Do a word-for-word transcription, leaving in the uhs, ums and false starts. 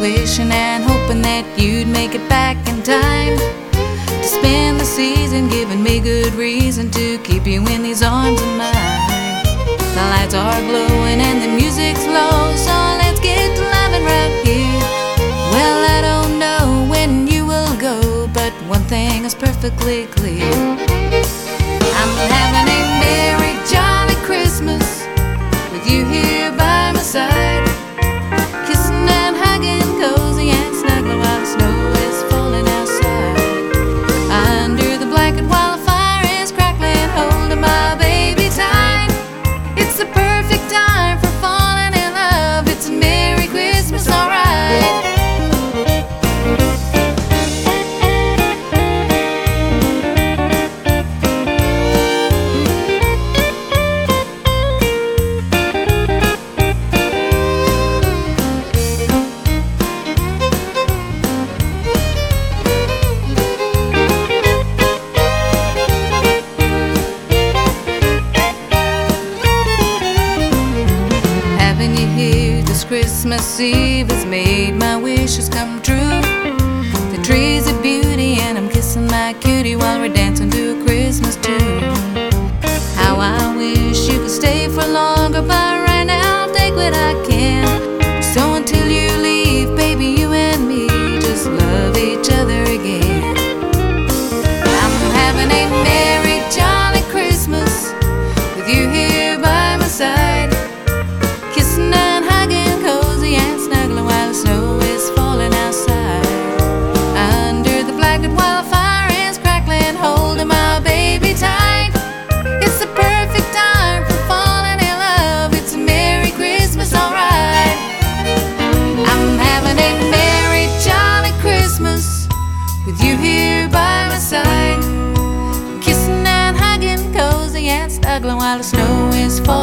wishing and hoping that you'd make it back in time to spend the season, giving me good reason to keep you in these arms of mine. The lights are glowing and the music's low, so let's get to loving right here. Well, I don't know when you will go, but one thing is perfectly clear: I'm having a merry, jolly Christmas with you here by my side, kissing and hugging, cozy and snuggling while the snow is falling outside. Under the blanket while the fire is crackling, holding my baby tight. It's the perfect time for falling in love. It's a Merry Christmas, alright. Christmas Eve has made my wishes come true. The trees are beauty and I'm kissing my cutie while we're dancing to a Christmas tune. How I wish you could stay for longer, but right now I'll take what I can. So until you leave, baby, you and me just love each other again. I'm having a merry, jolly Christmas with you here by my side, kissing and hugging, cozy and snuggling while the snow is falling outside. Under the blanket while the fire is crackling, holding my baby tight. It's the perfect time for falling in love. It's a Merry Christmas, alright. I'm having a merry, jolly Christmas with you here by my side, kissing and hugging, cozy and snuggling while the snow is falling